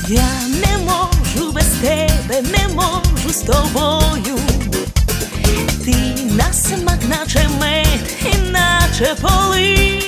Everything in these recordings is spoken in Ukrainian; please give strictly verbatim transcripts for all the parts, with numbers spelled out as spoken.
Я не можу без тебе, не можу з тобою. Ти на смак, наче мед, іначе полин.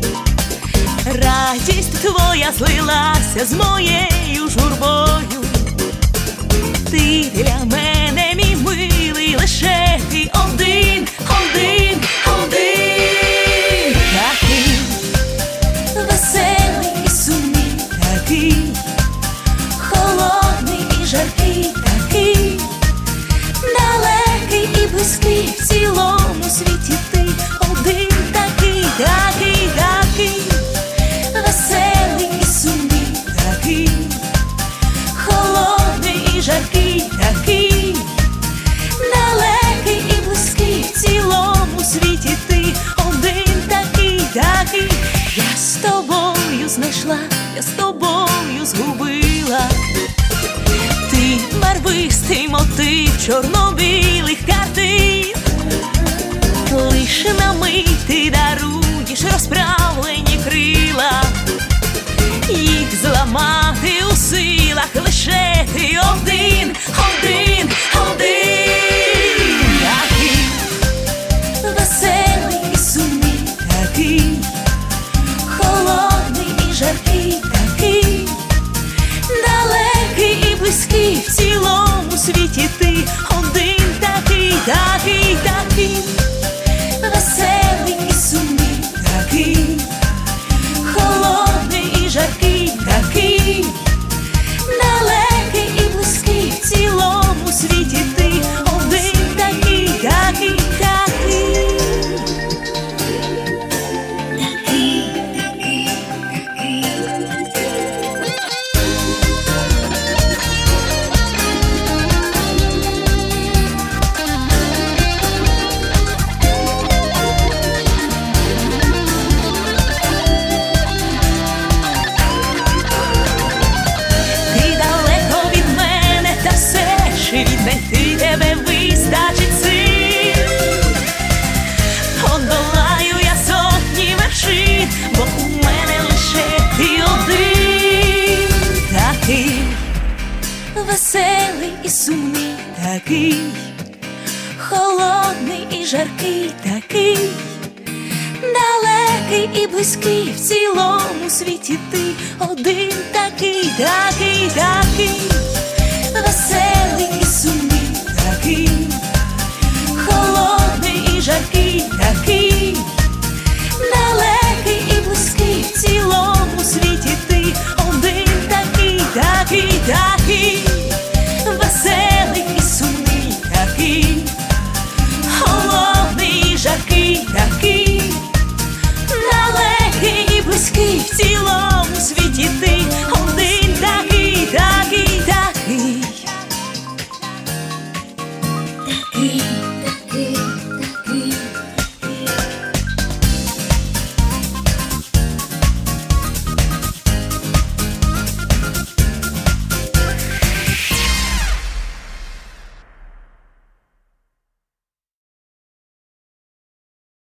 Радість твоя злилася з моєю журбою. Ти для мене, мій милий, лише ти один, один, один. Такий веселий і сумний, такий холодний і жаркий, такий далекий і близький, в цілому світі ти один, такий, такий, такий веселий і сумний, такий холодний і жаркий, такий далекий і близький, в цілому світі ти один, такий, такий. Я з тобою знайшла, я з тобою згубила. Ти барвистий мотив чорно-білих картин. Лиш на мить ти даруєш розправлені крила. Їх зламати у силах лише ти один, один, один. Такий веселий і сумний, такий холодний і жаркий, такий далекий і близький, в цілому світі ти один, такий, такий, такий веселий і сумний, такий холодний і жаркий, такий далекий і близький, в цілому світі ти один, такий, такий, такий. Віднайти тебе вистачить сил. Подолаю я сотні вершин, бо у мене лише ти один. Такий веселий і сумний, такий холодний і жаркий, такий далекий і близький, в цілому світі ти один, такий, такий, такий веселий і сумний, такий холодний і жаркий, такий далекий і близький, в цілому світі ти один, такий, такий, такий веселий і сумний, такий холодний і жаркий, такий далекий і близький, в цілому